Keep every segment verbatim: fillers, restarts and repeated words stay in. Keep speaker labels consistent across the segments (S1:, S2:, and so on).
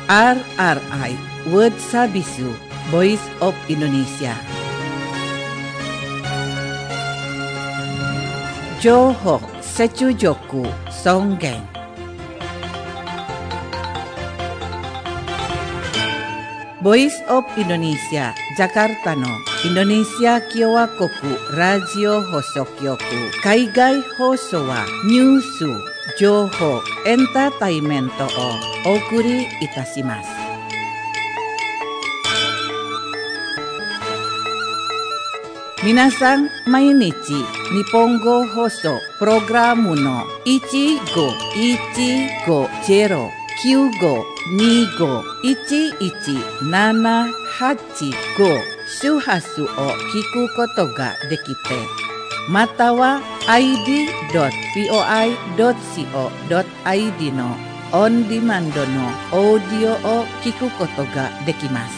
S1: R R I World Sabisu Voice of Indonesia. Johok Secujoku Songgeng. Voice of Indonesia Jakarta no Indonesia Kyowa Koku Radio Hosokyoku Kaigai Hoso wa Nyusu Joho Entertainmento o Okuri Itashimasu. Minasan mainichi Nihongo Hoso Programu no one go one go zero nine goにごいちいちななはちご周波数を聞くことができて、または アイディードットブイオアイドットシーオードットアイディー のオンディマンドのオーディオを聞くことができます。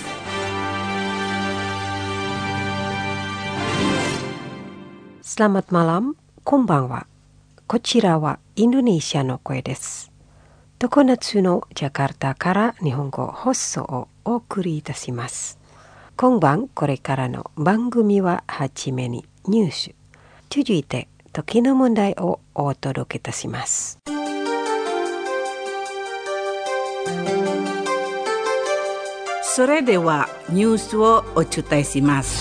S2: Selamat malam, konbanwa. こちらはインドネシアの声です。常夏のジャカルタから日本語放送をお送りいたします。今晩これからの番組ははじめにニュース、続いて時の問題をお届けいたします。
S1: それではニュースをお伝えします。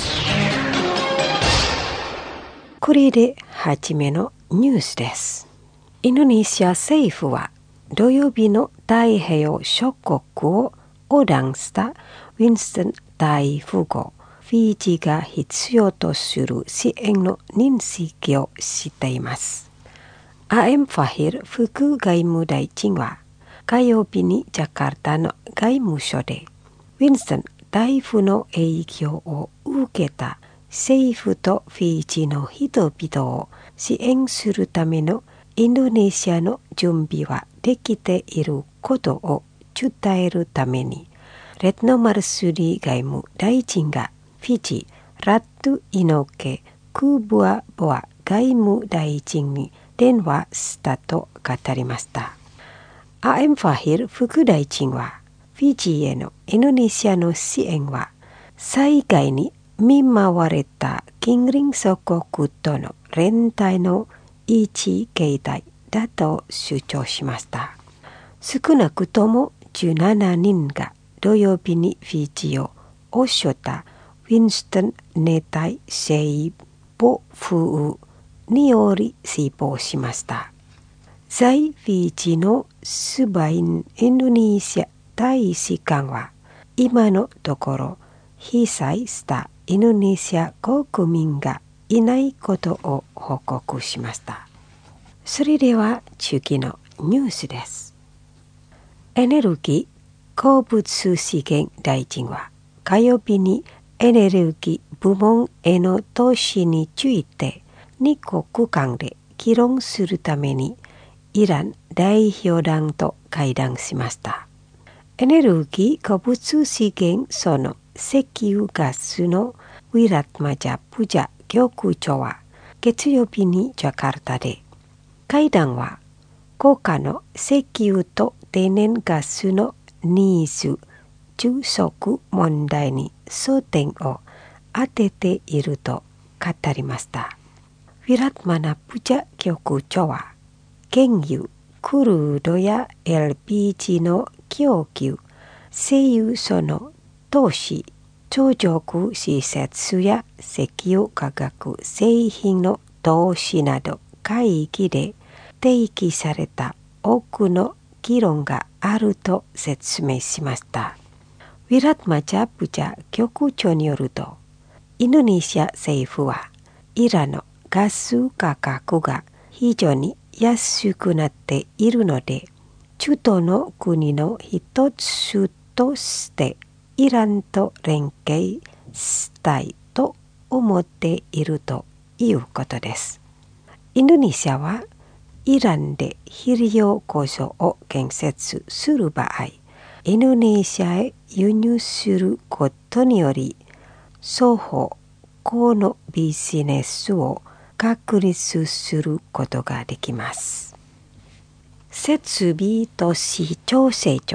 S2: これではじめのニュースです。インドネシア政府は土曜日の太平洋諸国を横断したウィンストン台風後、フィジーが必要とする支援の認識をしています。アエム・ファヒル副外務大臣は火曜日にジャカルタの外務省でウィンストン台風の影響を受けた政府とフィジーの人々を支援するためのインドネシアの準備はできていることを伝えるために、レッノマルスリー外務大臣がフィジー、ラット・イノケ・クブア・ボア外務大臣に電話したと語りました。アエム・ファヒル副大臣は、フィジーへのインドネシアの支援は、災害に見舞われた近隣諸国との連帯の一形態だと主張しました。少なくともじゅうななにんが土曜日にフィジーを襲ったウィンストン熱帯性暴風により死亡しました。在フィジーのスバインインドネシア大使館は今のところ被災したインドネシア国民がいないことを報告しました。それでは次のニュースです。エネルギー鉱物資源大臣は火曜日にエネルギー部門への投資についてに国間で議論するためにイラン代表団と会談しました。エネルギー鉱物資源その石油ガスのウィラットマジャプジャ局長は月曜日にジャカルタで会談は国家の石油と天然ガスのニーズ充足問題に焦点を当てていると語りました。ウィラットマナプジャ局長は原油、クルードや エルピージー の供給、石油その投資、貯蔵施設や石油化学製品の投資など会議で提起された多くの議論があると説明しました。ウィラットマジャプジャ局長によると、インドネシア政府はイランのガス価格が非常に安くなっているので、中東の国の一つとしてイランと連携したいと思っているということです。インドネシアはイランで肥料工場を建設する場合、インドネシアへ輸入することにより、双方向のビジネスを確立することができます。設備都市調整庁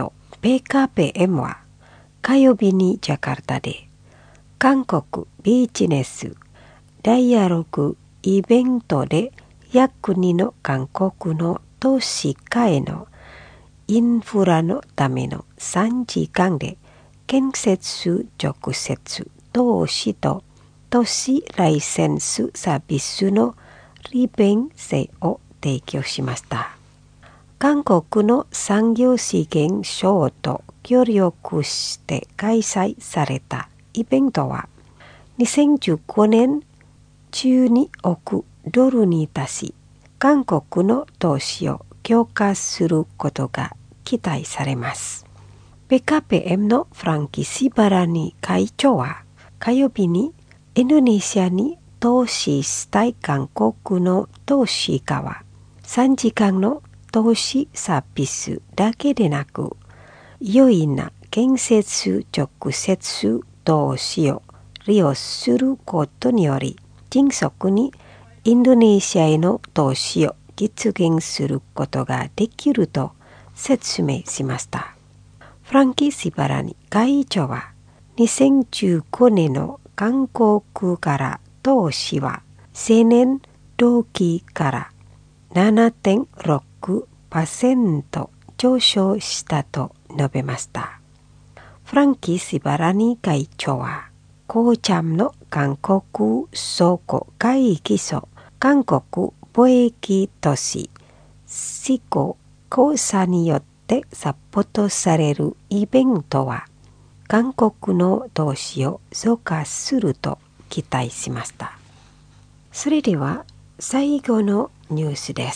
S2: ピーケーピーエム は火曜日にジャカルタで韓国ビジネスダイアログイベントで約にの韓国の都市化へのインフラのためのさんじかんで建設直接投資と都市ライセンスサービスの利便性を提供しました。韓国の産業資源省と協力して開催されたイベントはにせんじゅうごねんじゅうにおくドルに達し、韓国の投資を強化することが期待されます。ピーケーピーエム のフランキー・シバラニ会長は火曜日にインドネシアに投資したい韓国の投資家はさんじかんの投資サービスだけでなく、良いな建設直接投資を利用することにより、迅速にインドネシアへの投資を実現することができると説明しました。フランキー・シバラニ会長は、にせんじゅうごねんの韓国から投資は前年同期から ななてんろくパーセント 上昇したと述べました。フランキー・シバラニ会長は、コーチャムの韓国倉庫会議所、韓国貿易都市、シコ公社によってサポートされるイベントは、韓国の投資を増加すると期待しました。それでは最後のニュースです。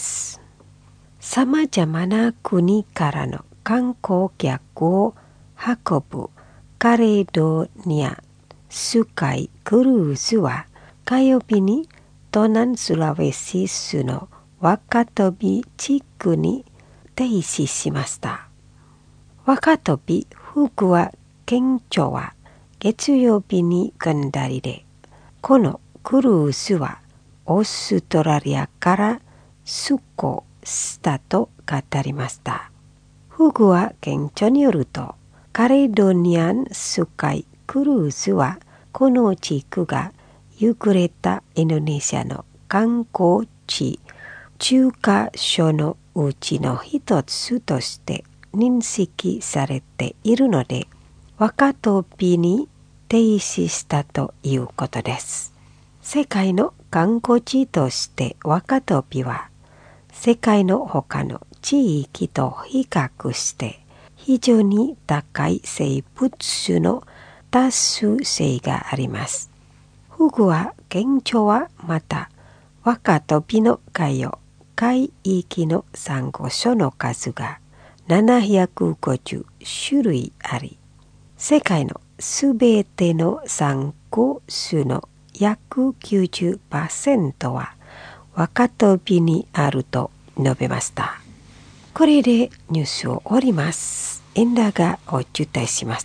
S2: さまざまな国からの観光客を運ぶカレドニアスカイクルーズは火曜日に東南スラウェシ州の若飛地区に停止しました。若飛福和県庁は月曜日に下りで、このクルーズはオーストラリアから出港したと語りました。福和県庁によると、カレドニアンスカイクルーズはこの地区が優れたインドネシアの観光地じゅうかしょのうちの一つとして認識されているので、若飛に停止したということです。世界の観光地として若飛は世界の他の地域と比較して非常に高い生物種の多数性があります。福和県庁はまた若飛の海洋海域のサンゴ礁の数がななひゃくごじゅうしゅるいあり、世界のすべてのサンゴ種の約 きゅうじゅっパーセント は若飛にあると述べました。これでニュースを終わります。エンダがお伝えしました。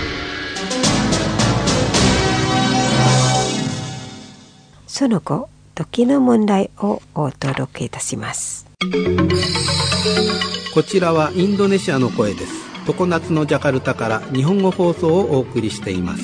S2: その後、時の問題をお届けいたします。
S3: こちらはインドネシアの声です。常夏のジャカルタから日本語放送をお送りしています。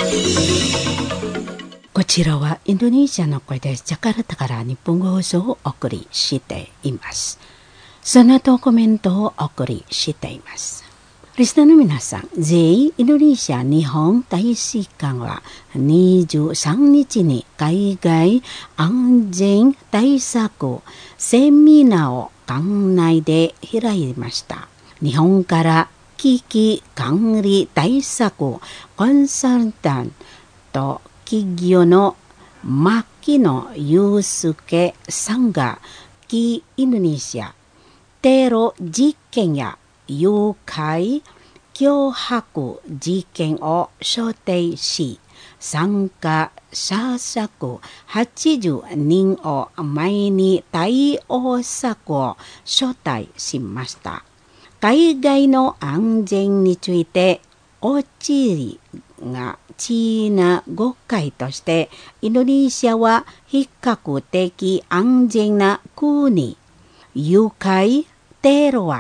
S4: こちらはインドネシアの声です。ジャカルタから日本語放送をお送りしています。その後コメントをお送りしています。リスナーの皆さん、全員インドネシア日本大使館はにじゅうさんにちに海外安全対策セミナーを館内で開きました。日本から危機管理対策コンサルタント企業の牧野祐介さんがインドネシアテロ事件や誘拐脅迫事件を想定し、参加者約はちじゅうにんを前に対応策を招待しました。海外の安全について、オチリがちな誤解として、インドネシアは比較的安全な国。誘拐テロは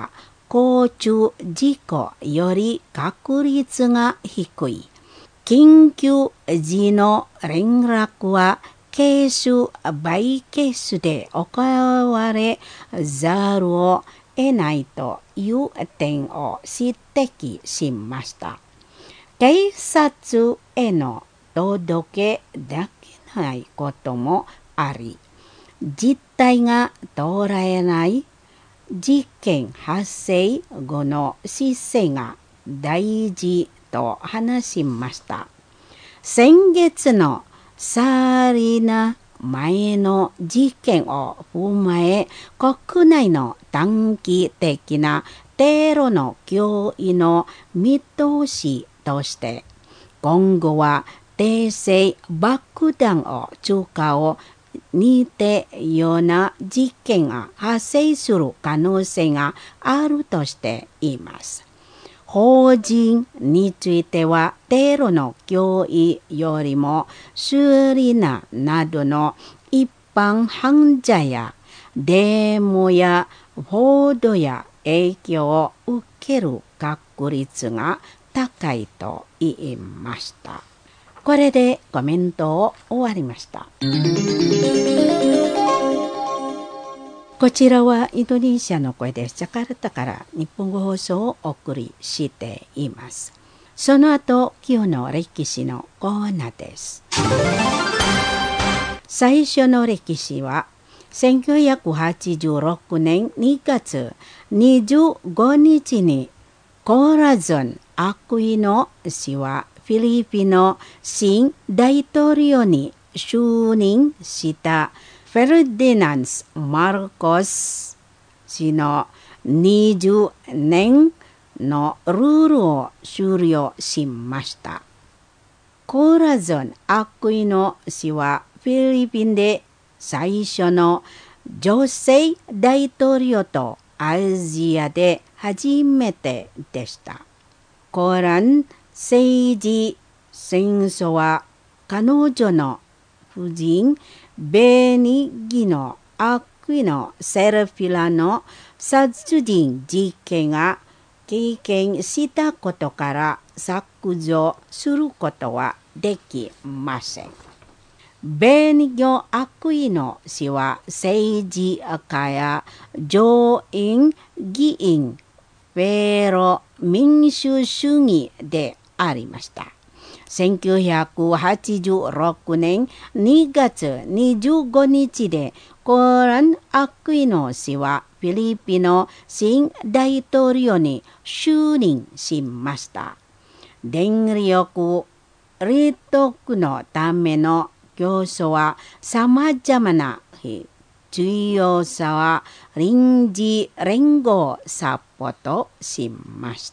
S4: 交通事故より確率が低い。緊急時の連絡はケースバイケースで行われざるを得ないという点を指摘しました。警察への届けできないこともあり、実態が捉えない事件発生後の姿勢が大事と話しました。先月のサリナ前の事件を踏まえ、国内の短期的なテロの脅威の見通しとして、今後は低性爆弾を使う似たような事件が発生する可能性があるとしています。法人についてはテロの脅威よりもスリナなどの一般犯罪やデモや報道や影響を受ける確率が高いと言いました。これでコメントを終わりました。こちらはインドネシアの声です。ジャカルタから日本語放送をお送りしています。その後、今日の歴史のコーナーです。最初の歴史は、せんきゅうひゃくはちじゅうろくねんにがつにじゅうごにちにコーラゾン・アクイノ氏はフィリピンの新大統領に就任したフェルディナンス・マルコス氏のにじゅうねんのルールを終了しました。コーラゾン・アクイノ氏はフィリピンで最初の女性大統領とアジアで初めてでした。コラン政治戦争は彼女の夫人ベニギノ・アクイノ・セルフィラの殺人事件が経験したことから削除することはできません。ベニギノ・アクイノ氏は政治家や上院議員、フェロ民主主義でありました。せんきゅうひゃくはちじゅうろくねんにがつにじゅうごにちでコーラン・アクイノ氏はフィリピンの新大統領に就任しました。電力利得のための競争は様々な重要さは臨時連合をサポートしました。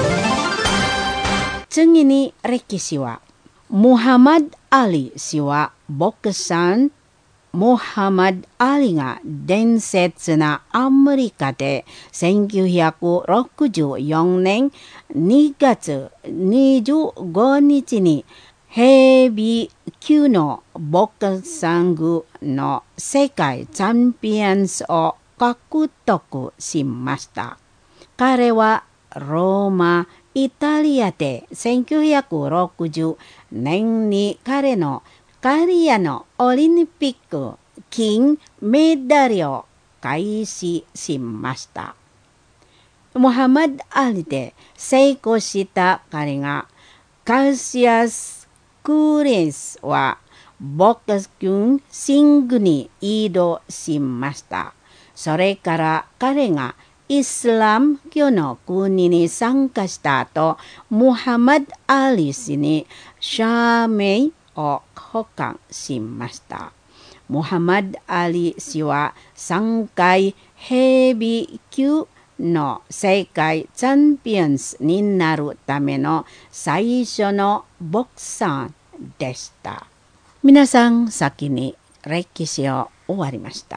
S4: 次に歴史は、ムハマド・アリ氏はボクサー、ムハマド・アリが伝説なアメリカでせんきゅうひゃくろくじゅうよねんにがつにじゅうごにちにヘビー級のボクサングの世界チャンピオンズを獲得しました。彼はローマ、イタリアでせんきゅうひゃくろくじゅうねんに彼のキャリアのオリンピック金メダルを開始しました。ムハマド・アリで成功した彼がカシアス・クレスはボクシングに移動しました。それから彼がイスラム教の国に参加した後、ムハマド・アリ氏に社名を交換しました。ムハマド・アリ氏はさんかいヘビー級の世界チャンピオンズになるための最初のボクサーでした。皆さん、先に歴史を終わりました。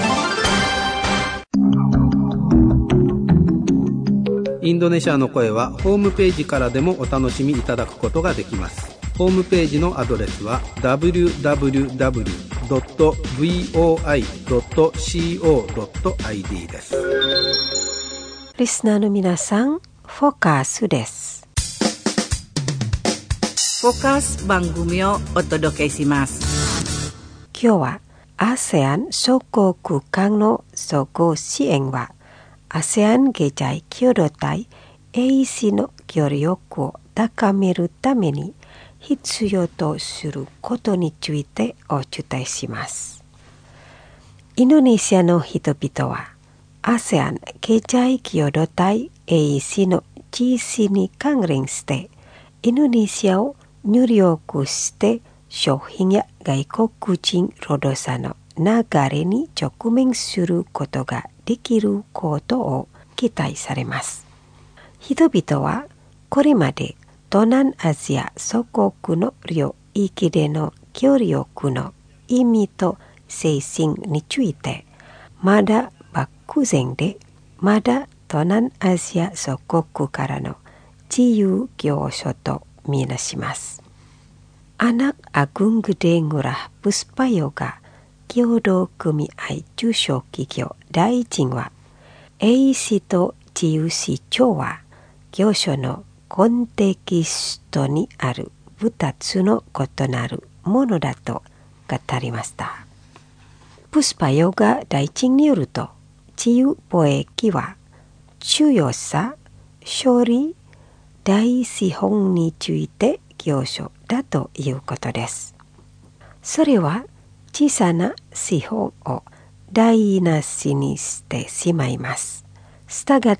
S3: インドネシアの声はホームページからでもお楽しみいただくことができます。ホームページのアドレスは ダブリューダブリューダブリュードットブイオーアイドットシーオードットアイディー です。
S2: リスナーの皆さん、フォーカスです。
S1: フォーカス番組をお届けします。
S2: 今日は アセアン 諸国間の総合支援は アセアン 経済協力隊 エーイーシー の協力を高めるために必要とすることについてお伝えします。インドネシアの人々は アセアン 経済協力隊 エーイーシー の実施に関連してインドネシアを入力して商品や外国人労働者の流れに直面することができることを期待されます。人々はこれまで東南アジア諸国の領域での協力の意味と精神についてまだ漠然で、まだ東南アジア諸国からの自由業者とみなします。Anak Agung Gede Ngurah Puspayoga 協同組合中小企業大臣は エーイーシー と自由市長は業種のコンテキストにあるふたつの異なるものだと語りました。プスパヨガ大臣によると自由貿易は重要さ、処理、大資本について業種だということです。それは小さな資本を台無しにしてしまいます。したがって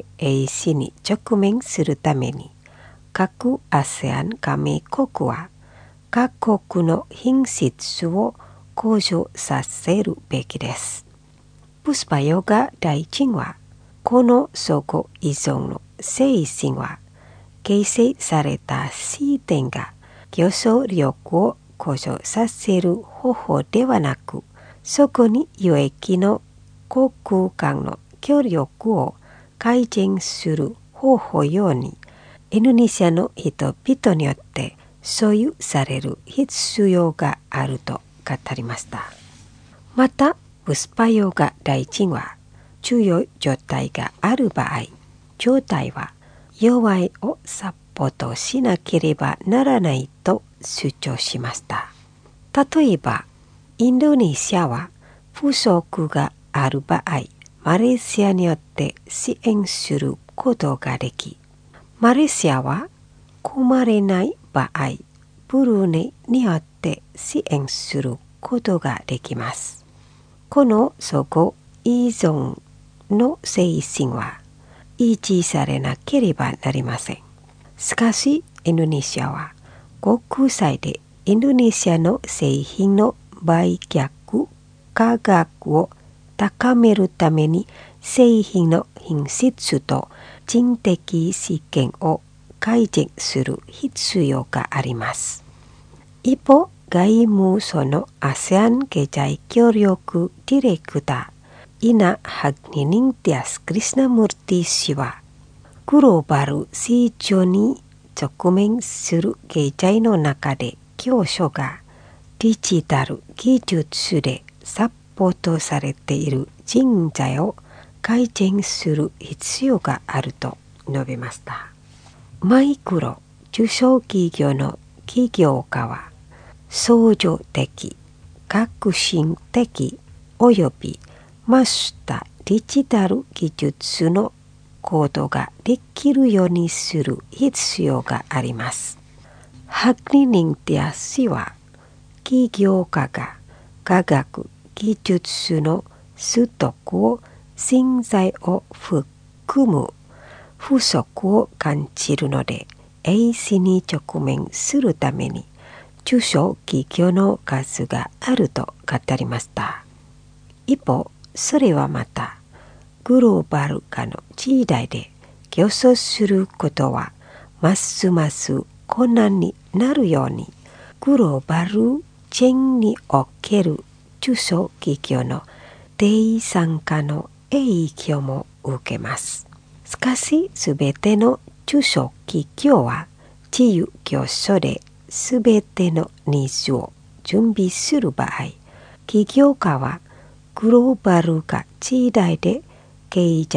S2: エーイーシー に直面するために各 アセアン 加盟国は各国の品質を向上させるべきです。プスパヨガ大臣はこの相互依存の精神は形成された視点が競争力を向上させる方法ではなく、そこに有益の航空間の協力を改善する方法ようにインドネシアの人々によって所有される必要があると語りました。またプスパヨガ大臣は強い状態がある場合、状態は弱いをサポートしなければならないと主張しました。例えば、インドネシアは不足がある場合、マレーシアによって支援することができ、マレーシアは困れない場合、ブルネイによって支援することができます。この相互依存の精神は維持されなければなりません。しかし、インドネシアは国際でインドネシアの製品の売却価格を高めるために製品の品質と人的資源を改善する必要があります。一方、外務省の アセアン 経済協力ディレクターイナ・ハグニニンティアス・クリスナムーティ氏はグローバル市場に直面する経済の中で業種がデジタル技術でサポートされている人材を改善する必要があると述べました。マイクロ・中小企業の起業家は創造的、革新的およびマスターデジタル技術の行動ができるようにする必要があります。ハグニニンティア氏は起業家が科学技術の取得を人材を含む不足を感じるので エーイーシー に直面するために中小企業の数があると語りました。一方、それはまたグローバル化の時代で競争することはますます困難になるようにグローバルチェーンにおける中小企業の低参加の影響も受けます。しかし、すべての中小企業は自由競争ですべてのニーズを準備する場合、起業家はグローバル化時代で経済に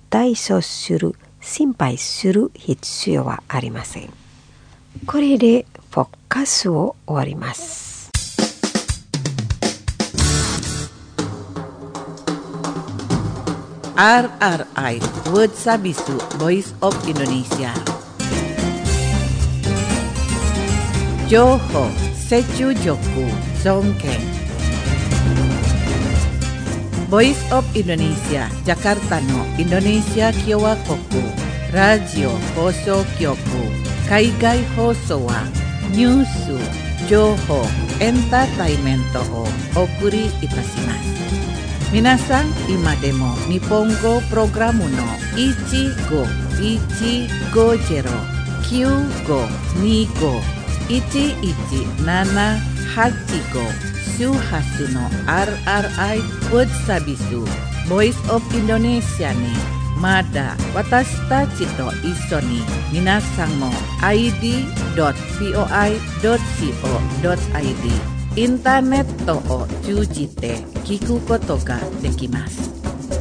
S2: 体操する心配する必要はありません。これでフォーカスを終わります。
S1: アールアールアイ Word Sabisu Voice of Indonesia 情報、接中力、尊敬 Voice of Indonesia Jakarta no Indonesia Kyowakoku ラジオ放送局海外放送はニュース、情報、エンターテイメントをお送りいたします。皆さん、今でも日本語プログラムのいちごいちごゼロ きゅうごにご いちいちななはちご 周波数の アールアールアイ Word Sabisu Voice of Indonesia にまだ私たちと一緒に皆さんも アイディードットブイオアイドットシーオードットアイディー インターネットを通じて聞くことができます。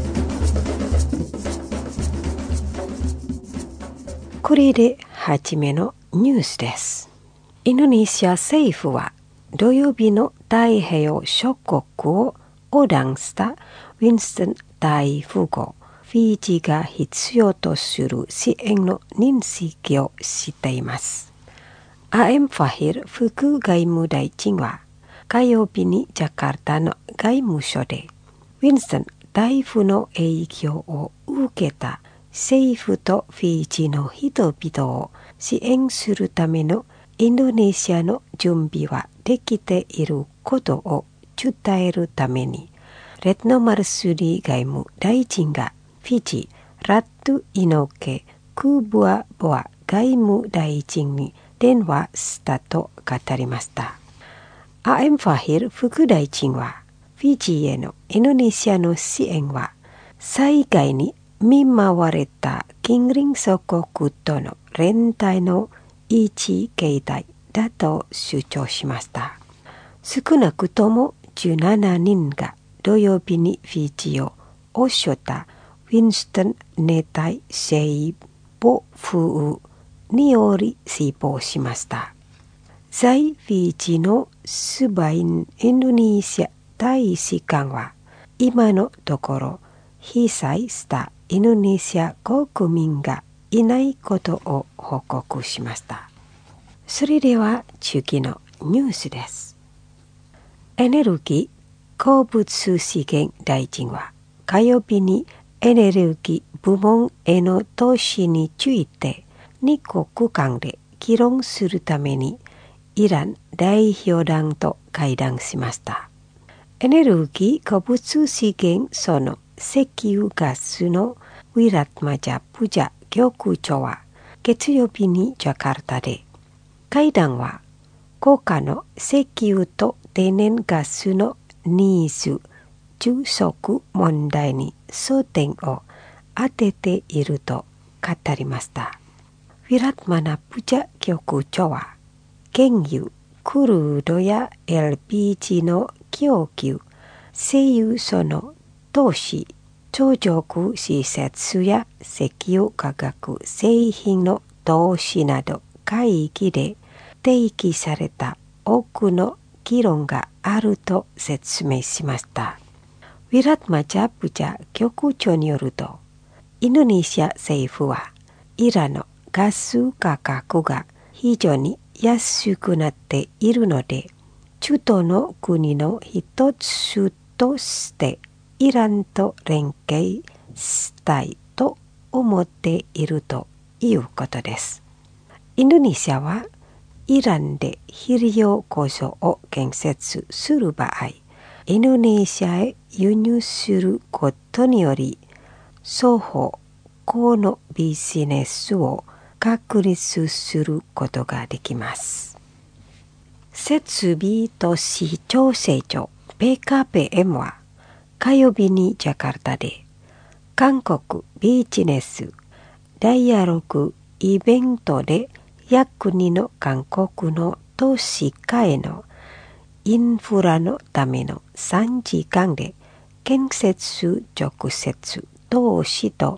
S2: これで初めのニュースです。インドネシア政府は土曜日の太平洋諸国を横断したウィンストン台風後、フィジーが必要とする支援の認識をしています。アエム・ファヒル副外務大臣は火曜日にジャカルタの外務省でウィンストン台風の影響を受けた政府とフィジーの人々を支援するためのインドネシアの準備はできていることを伝えるためにレッノ・マルスリ外務大臣がフィジー、ラット・イノケ・クーブア・ボア外務大臣に電話したと語りました。アエム・ファヒル副大臣はフィジーへのインドネシアの支援は災害に見舞われた近隣諸国との連帯の一形態だと主張しました。少なくともじゅうななにんが土曜日にフィジーを襲ったウィンストン熱帯性暴風により死亡しました。在フィジーのスバインインドネシア大使館は今のところ被災したインドネシア国民がいないことを報告しました。それでは次のニュースです。エネルギー鉱物資源大臣は火曜日にエネルギー部門への投資についてに国間で議論するためにイラン代表団と会談しました。エネルギー鉱物資源その石油ガスのウィラットマジャプジャ局長は月曜日にジャカルタで会談は国家の石油と天然ガスのニーズ充足問題に焦点を当てていると語りました。ウィラットマナプジャ局長は原油、クルードや エルピージー の供給、石油その投資、貯蔵施設や石油化学製品の投資など会議で提起された多くの議論があると説明しました。ウィラットマジャプジャ局長によると、インドネシア政府はイランのガス価格が非常に安くなっているので、中東の国の一つとしてイランと連携したいと思っているということです。インドネシアはイランで肥料工場を建設する場合、インドネシアへ輸入することにより、双方向のビジネスを確立することができます。設備都市調整庁 ピーケーピーエム は火曜日にジャカルタで韓国ビジネスダイアログイベントで約にの韓国の投資家へのインフラのためのさんじかんで建設直接投資と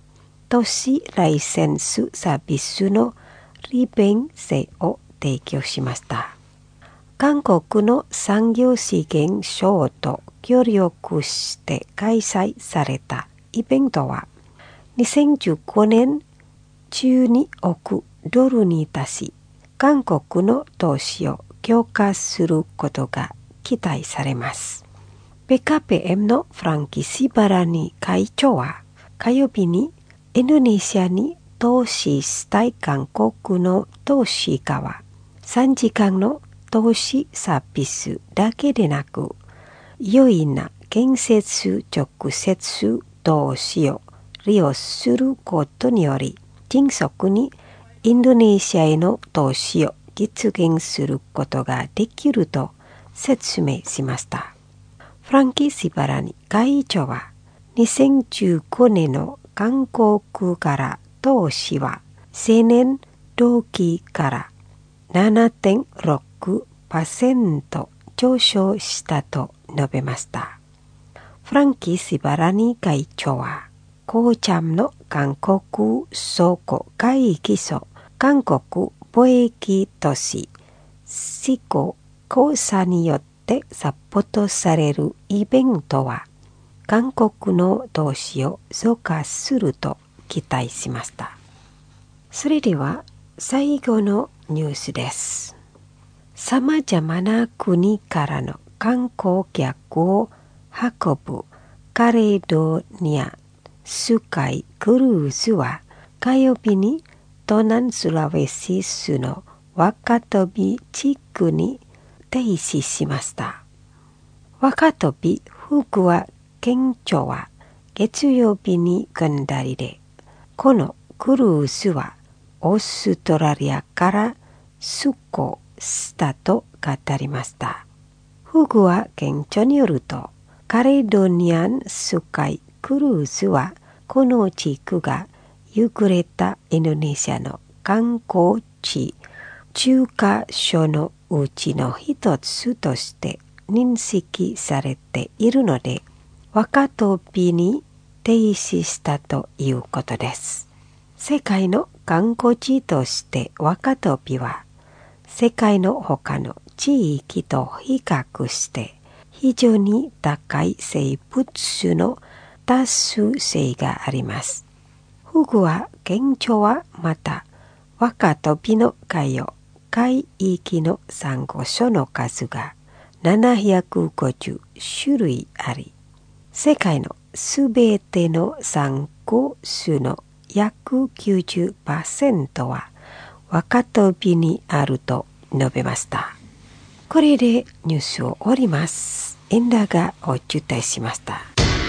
S2: 都市ライセンスサービスの利便性を提供しました。韓国の産業資源省と協力して開催されたイベントはにせんじゅうごねんじゅうにおくドルに達し、韓国の投資を強化することが期待されます。ピーケーピーエム のフランキー・シバラニ会長は火曜日にインドネシアに投資したい韓国の投資家はさんじかんの投資サービスだけでなく、良いな建設直接投資を利用することにより、迅速にインドネシアへの投資を実現することができると説明しました。フランキー・シバラニ会長は、にせんじゅうごねんの韓国から投資は前年同期から ななてんろくパーセント 上昇したと述べました。フランキー・シバラニ会長は、コーチャムの韓国倉庫会議所、韓国貿易都市、シコ公社によってサポートされるイベントは、韓国の投資を増加すると期待しました。それでは最後のニュースです。さまざまな国からの観光客を運ぶカレドニアスカイクルーズは火曜日に東南スラウェシ州の若飛地区に停止しました。若飛福和県庁は月曜日に下りで、このクルーズはオーストラリアから出港したと語りました。福和県庁によると、カレドニアンスカイクルーズはこの地区が優れたインドネシアの観光地中華所のうちの一つとして認識されているので、若飛に停止したということです。世界の観光地として若飛は世界の他の地域と比較して非常に高い生物種の多数性があります。福和県庁はまた若飛の海洋海域のサンゴ礁の数がななひゃくごじゅうしゅるいあり、世界のすべてのサンゴ種の約 きゅうじゅっパーセント は若飛にあると述べました。これでニュースを終わります。エンダがお伝えしました。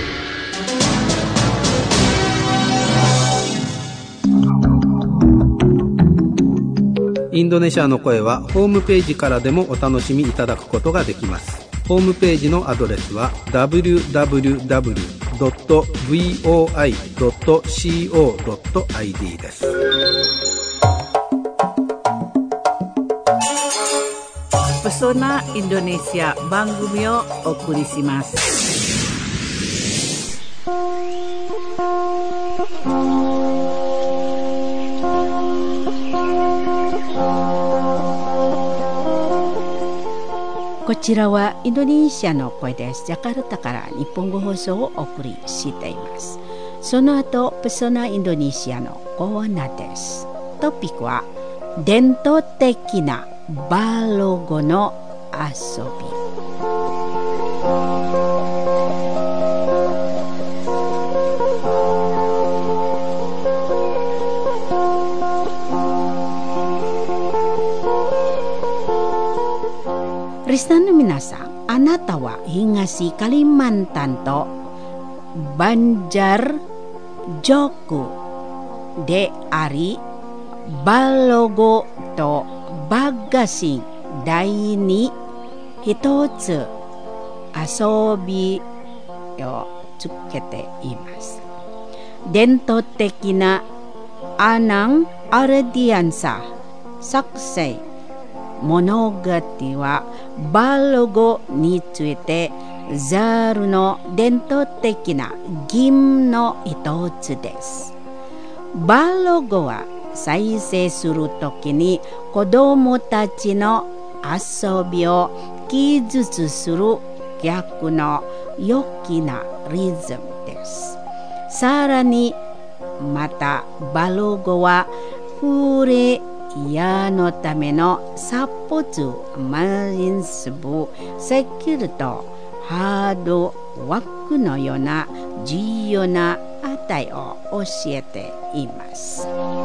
S3: インドネシアの声はホームページからでもお楽しみいただくことができます。ホームページのアドレスは ダブリューダブリューダブリュードットブイオーアイドットコードットアイディー です。
S1: Pesona Indonesia 番組をお送りします。
S4: こちらはインドネシアの声です。ジャカルタから日本語放送をお送りしています。その後、ペソナインドネシアのコーナーです。トピックは伝統的なバロゴの遊び。リスナーの皆さん、あなたは東カリマンタンとバンジャルジョクであり、バロゴとバガシン第に一つ遊びをつけています。伝統的なアナン・アルディアンサ作成物語はバロゴについてザールの伝統的な義務の一つです。 バロ語は再生するときに子供たちの遊びを傷つする逆の良きなリズムです。さらにまたバロ語はフレヤのためのサポートマリンス部セキュリとハードワークのような重要な値を教えています。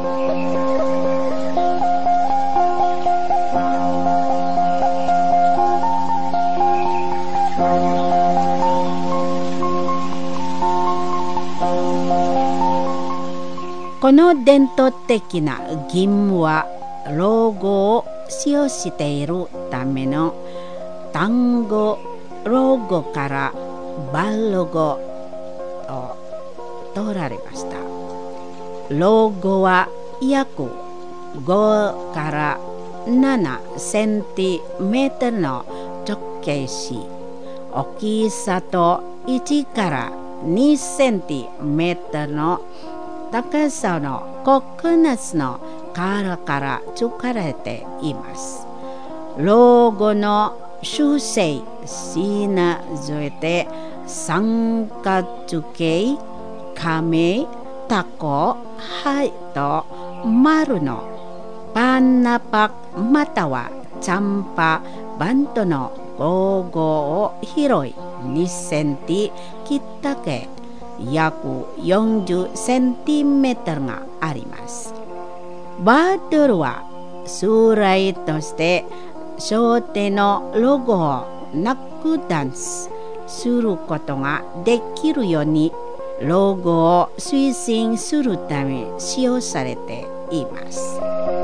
S4: この伝統的な義務は老語を使用しているための単語老語からバロ語と取られました。老語は約ごからななセンチメートルの直径し、大きさといちからにセンチメートルの高さのココナツの殻から作られています。老語の習性しなぞえて三角形、亀、タコ、ハイと丸のパンナパまたはチャンパバントの語語を広いにセンチ切ったけ約よんじゅっセンチメートルがあります。バトルは将来として小手のロゴをなくダンスすることができるようにロゴを推進するため使用されています。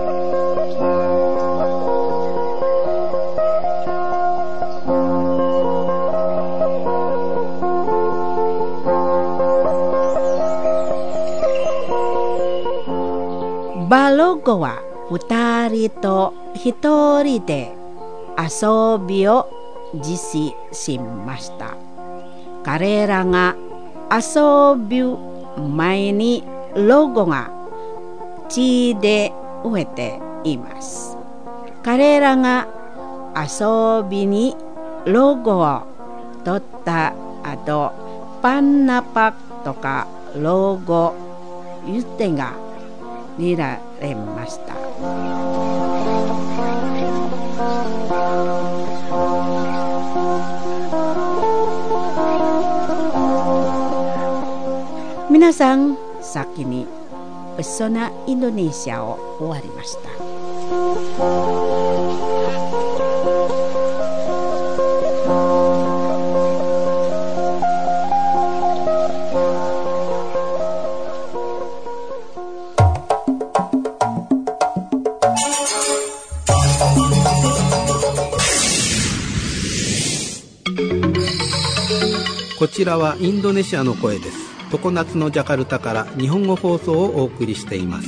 S4: バロ語は二人と一人で遊びを実施しました。彼らが遊ぶ前にロゴが血で植えています。彼らが遊びにロゴを取った後、パンナパとかロゴユテが見られました。皆さん、先にペソナインドネシアを終わりました。
S3: こちらはインドネシアの声です。常夏のジャカルタから日本語放送をお送りしています。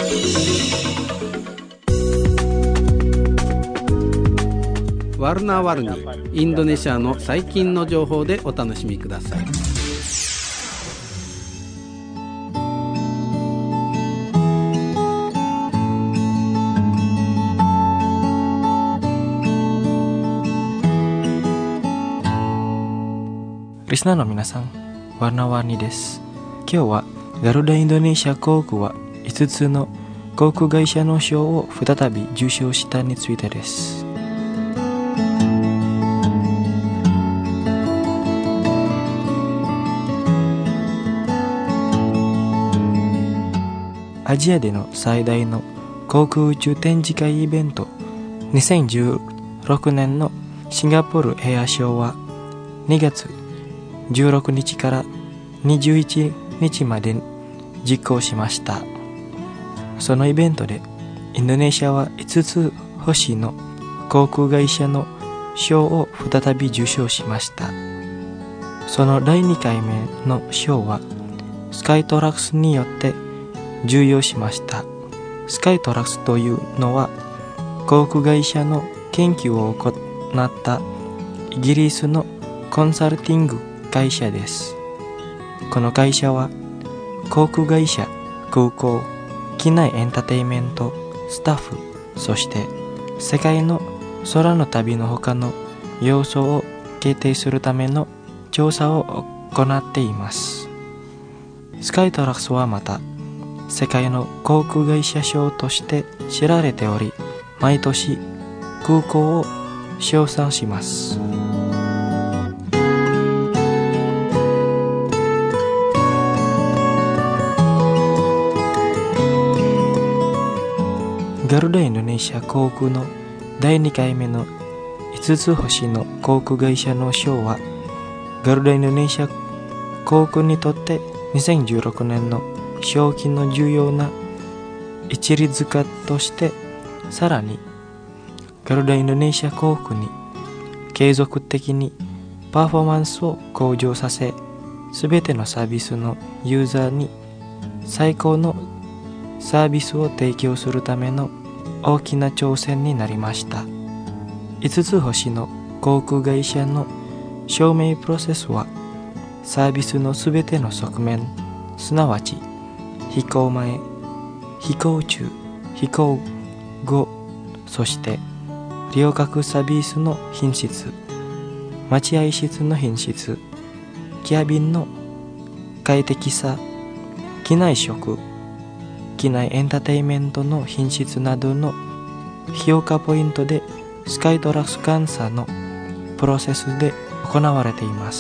S3: ワルナワルニ、インドネシアの最近の情報でお楽しみください。
S5: リスナーの皆さん、ワルナワルニです。今日はガルダインドネシア航空はいつつの航空会社の賞を再び受賞したについてです。アジアでの最大の航空宇宙展示会イベントにせんじゅうろくねんのシンガポールエアショーはにがつじゅうろくにちからにじゅういちにちまで実行しました。そのイベントでインドネシアはいつつ星の航空会社の賞を再び受賞しました。そのだいにかいめの賞はスカイトラックスによって授与しました。スカイトラックスというのは航空会社の研究を行ったイギリスのコンサルティング会社です。この会社は航空会社空港、機内エンターテインメント、スタッフ、そして世界の空の旅の他の要素を決定するための調査を行っています。スカイトラックスはまた世界の航空会社賞として知られており、毎年空港を称賛します。ガルダインドネシア航空のだいにかいめのいつつ星の航空会社の賞は、ガルダインドネシア航空にとってにせんじゅうろくねんの賞金の重要な一里塚として、さらにガルダインドネシア航空に継続的にパフォーマンスを向上させ、すべてのサービスのユーザーに最高のサービスを提供するための大きな挑戦になりました。いつつ星の航空会社の証明プロセスは、サービスのすべての側面、すなわち飛行前、飛行中、飛行後、そして旅客サービスの品質、待合室の品質、キャビンの快適さ、機内食、機内エンターテインメントの品質などの評価ポイントでスカイトラックス監査のプロセスで行われています。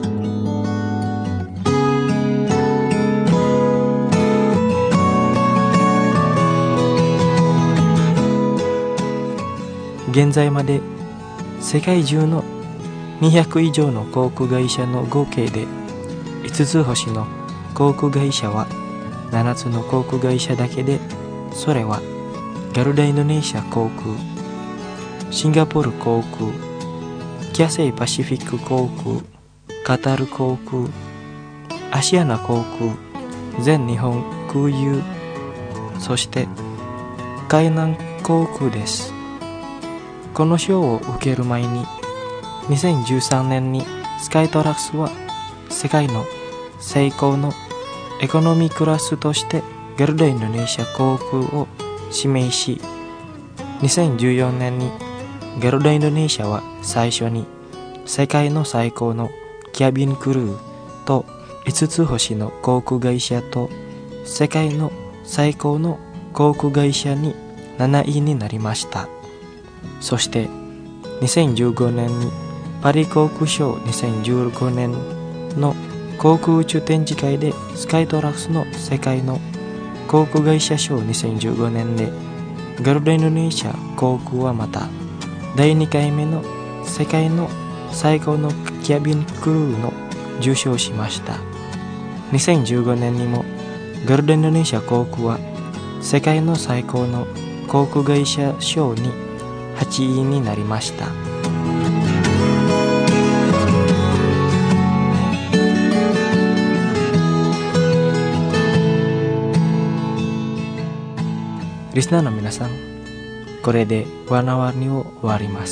S5: 現在まで世界中のにひゃく以上の航空会社の合計でいつつ星の航空会社はななつの航空会社だけで、それはガルダインドネシア航空、シンガポール航空、キャセイパシフィック航空、カタール航空、アシアナ航空、全日本空輸、そして海南航空です。この賞を受ける前に、にせんじゅうさんねんにスカイトラックスは世界の最高のエコノミークラスとしてガルダインドネシア航空を指名し、にせんじゅうよねんにガルダインドネシアは最初に世界の最高のキャビンクルーといつつ星の航空会社と世界の最高の航空会社になないになりました。そしてにせんじゅうごねんにパリ航空ショーにせんじゅうごねんの航空宇宙展示会でスカイトラックスの世界の航空会社賞にせんじゅうごねんでガルダインドネシア航空はまただいにかいめの世界の最高のキャビンクルーの受賞しました。にせんじゅうごねんにもガルダインドネシア航空は世界の最高の航空会社賞にはちいになりました。リスナーの皆さん、これでワナワニを終わります。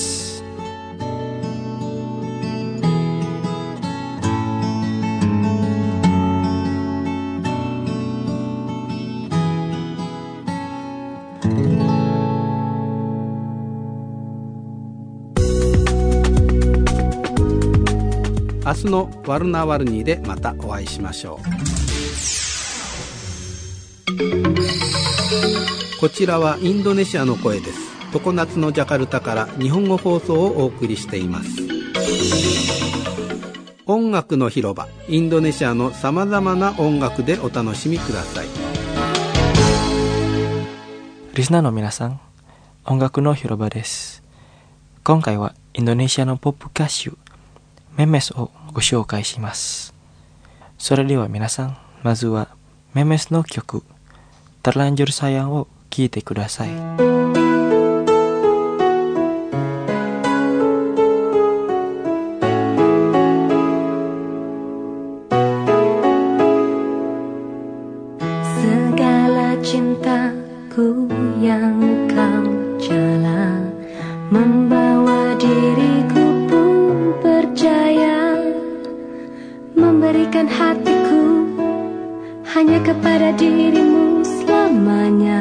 S3: 明日のワルナワルニーでまたお会いしましょう。こちらはインドネシアの声です。常夏のジャカルタから日本語放送をお送りしています。音楽の広場、インドネシアのさまざまな音楽でお楽しみください。
S5: リスナーの皆さん、音楽の広場です。今回はインドネシアのポップ歌手メメスをご紹介します。それでは皆さん、まずはメメスの曲Terlanjur Sayangを聴いてください。
S2: Segala cintaku yang kau jalan membawa diriku pun percaya memberikan hatiku
S6: hanya kepada dirimu selamanya.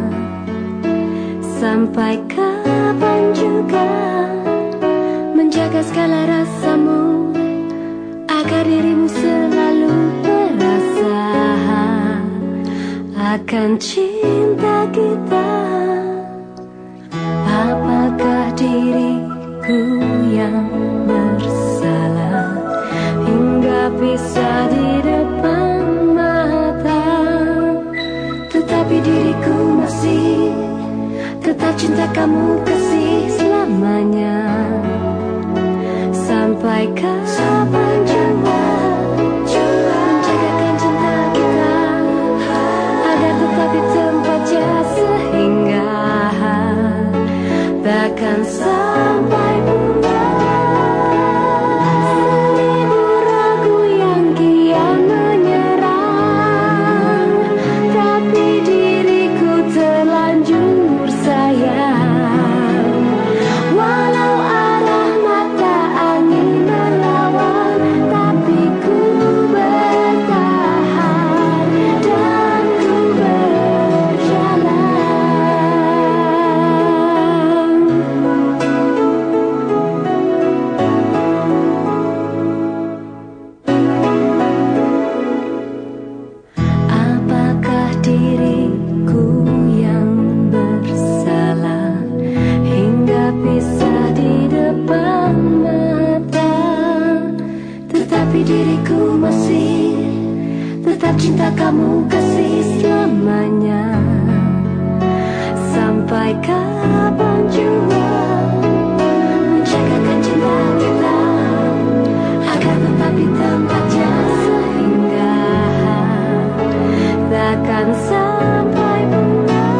S6: Sampai kapan juga menjaga segala rasamu, agar dirimu selalu merasa akan cinta kita. Apakah diriku yang bersalah hingga bisa di depan mata, tetapi diriku masih tetap cinta kamu kasih selamanya. Sampai kapan juga menjagakan cinta kita, agar tetap di tempatnya sehingga takkan sampai punah. Seribu ragu yang kian menyerang, tapi diriku terlanjur sayang. Walau arah mata angin melawan, tapi ku bertahan dan ku berjalan. Apakah diriku yang bersalah hingga bisa di depan mata, tetapi diriku masih tetap cinta kamu kasih selamanya. Sampai kapan juga menjagakan cinta kita, agar tetap di tempatnya sehingga takkan sampai punah.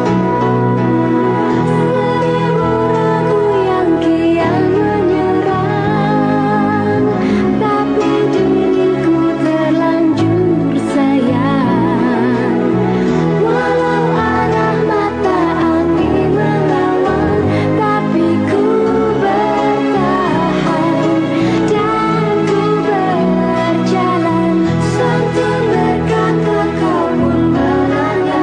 S6: Seribu ragu yang kian menyerang, tapi diriku terlanjur sayang. Walau arah mata angin melawan, tapi ku bertahan dan ku berjalan. Santun berkata kau pun menandakan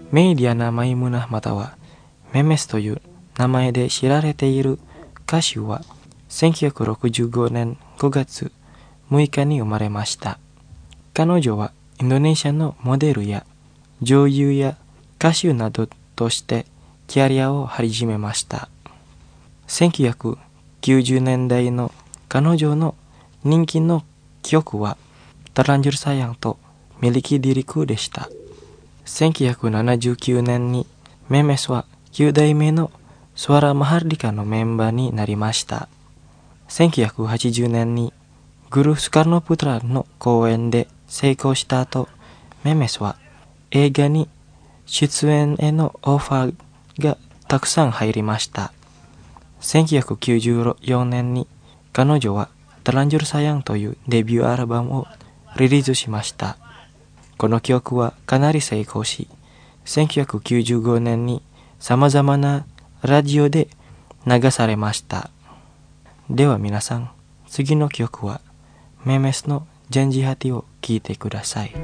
S5: メイディアナマイムナまたはメメスという名前で知られている歌手はせんきゅうひゃくろくじゅうごねんごがつむいかに生まれました。彼女はインドネシアのモデルや女優や歌手などとしてキャリアを始めました。せんきゅうひゃくきゅうじゅうねんだいの彼女の人気の曲はTerlanjur SayangとMiliki Dirikuでした。せんきゅうひゃくななじゅうきゅうねんにメメスはきゅうだいめのスワラ・マハルディカのメンバーになりました。せんきゅうひゃくはちじゅうねんにグル・スカルノ・プトラの公演で成功した後、メメスは映画に出演へのオファーがたくさん入りました。せんきゅうひゃくきゅうじゅうよねんに彼女はTerlanjur Sayangというデビューアルバムをリリースしました。この曲はかなり成功し、せんきゅうひゃくきゅうじゅうごねんに様々なラジオで流されました。では皆さん、次の曲はメメスのジェンジハティを聴いてください。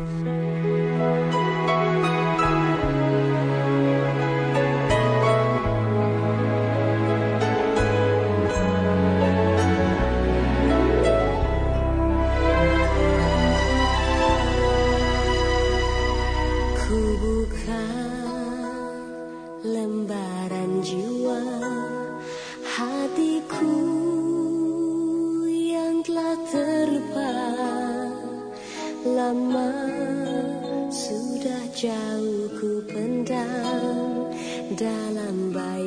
S6: Lama sudah jauh ku pendam dalam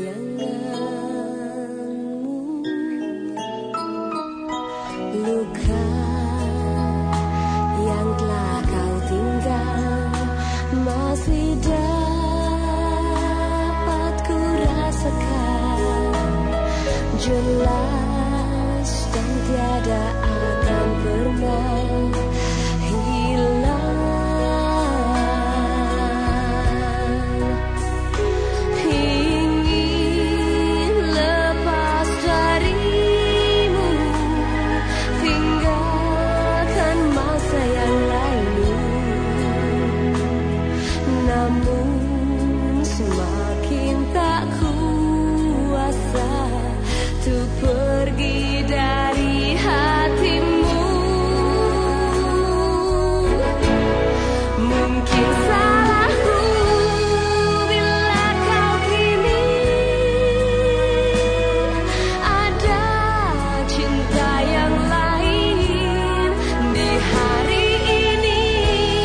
S6: bayanganmu. Luka yang telah kau tinggal masih dapat ku rasakan, jelas dan tiada akan pernah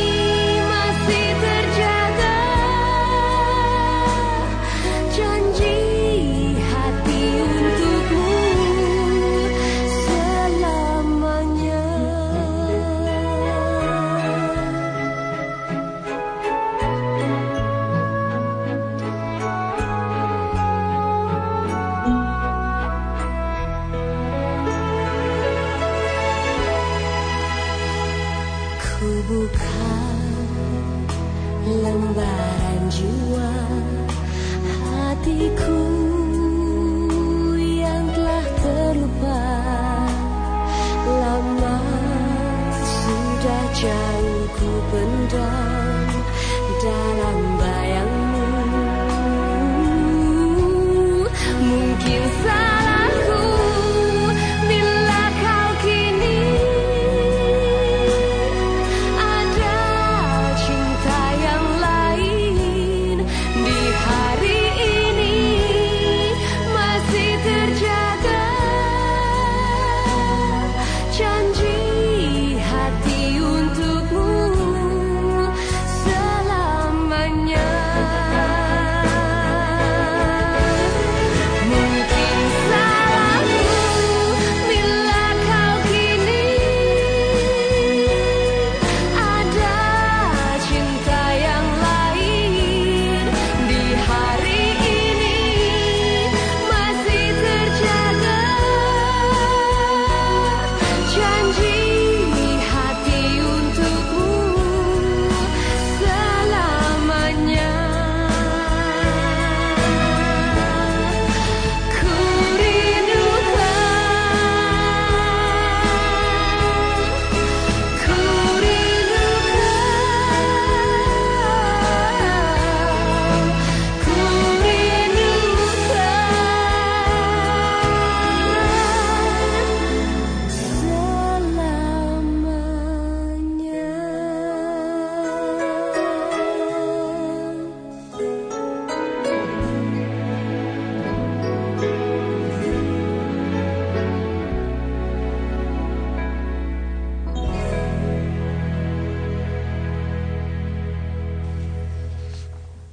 S6: janji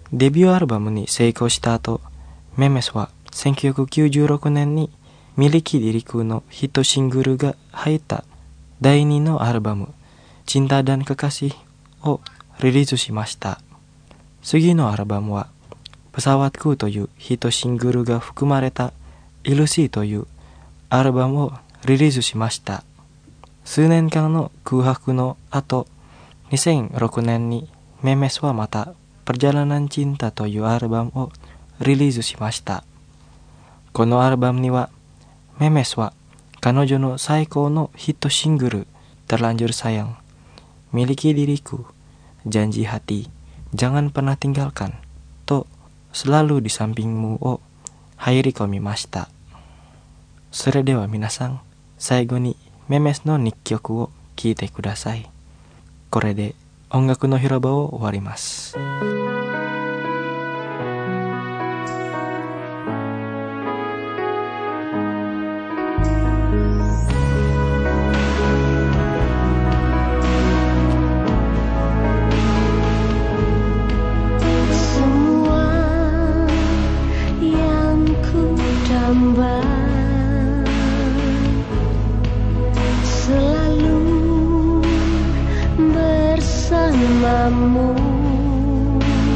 S5: デビューアルバムに成功した後、メメスはせんきゅうひゃくきゅうじゅうろくねんにミリキ・リリクのヒットシングルが入っただいにのアルバムCinta dan Kekasihをリリースしました。次のアルバムはpesawatkuというヒットシングルが含まれたイルシーというアルバムをリリースしました。数年間の空白の後、にせんろくねんにメメスはまたPerjalanan Cintaというアルバムをリリースしました。このアルバムにはメメスは彼女の最高のヒットシングルTerlanjur Sayang, Miliki Diriku, Janji Hati, Jangan Pernah Tinggalkan とselalu di sampingmu を入り込みました。それでは皆さん、最後にメメスのにきょくを聴いてください。これで音楽の広場を終わります。
S6: Bersamamu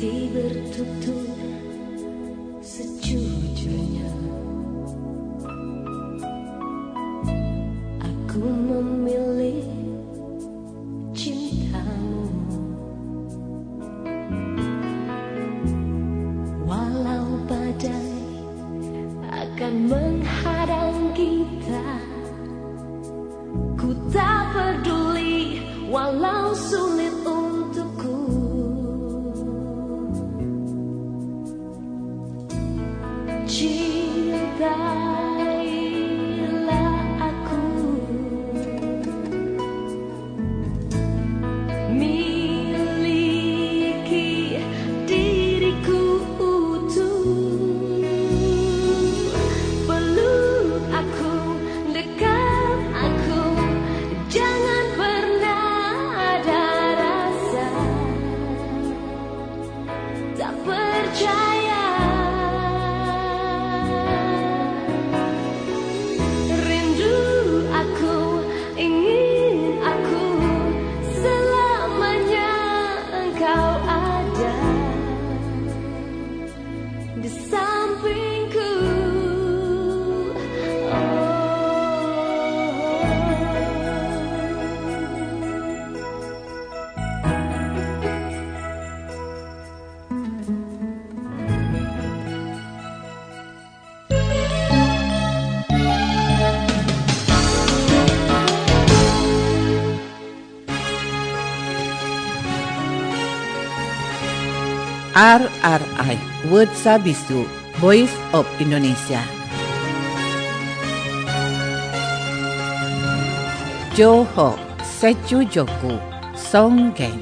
S6: hati bertutur sejujurnya. Aku memilih cintamu, walau badai akan menghadang kita. Ku tak peduli walau sulit untukku. Cintailah aku, miliki diriku utuh. Peluk aku, dekat aku, jangan pernah ada rasa tak percaya. Rindu aku, ingin aku selamanya engkau ada di sampingku.
S1: R R I Word Sabisu Voice of Indonesia. Johor Secu Joku Songgeng.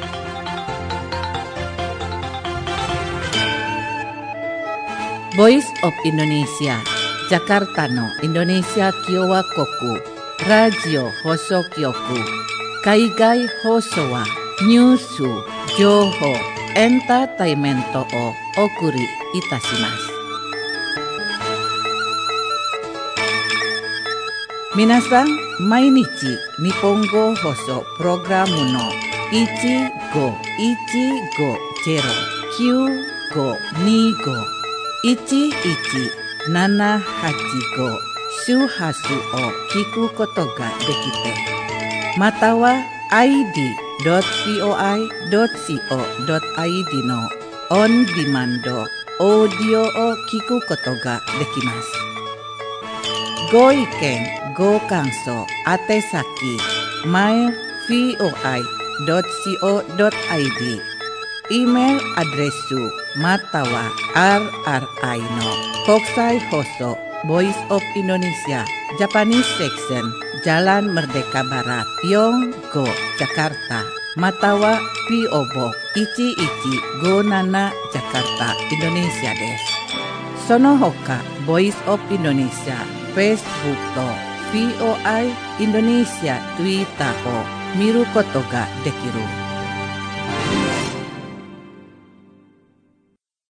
S1: Voice of Indonesia Jakarta no Indonesia Kiowa Koku Radio Hoso Kyoku Kaigai Hoso wa Nyusu Johor Entertainmento o okuri itashimasu. Minasan, mainichi Nihongo Hoso Programu no one five one five zero nine five two five one one seven eight five Shuhasu o kiku koto ga dekite. Mata wa I D dot voi dot co dot i d の on demand オーディオを聞くことができます。ご意見、ご感想、宛先 マイル voi dot co dot i d イメールアドレスまたは アールアールアイ の国際放送 Voice of Indonesia Japanese Section Jalan Merdeka Barat Yonggo Jakarta Matawa P O Box one one five seven Jakarta Indonesia です。その他 Voice of Indonesia Facebook と ブイオーアイ Indonesia Twitter を見ることができる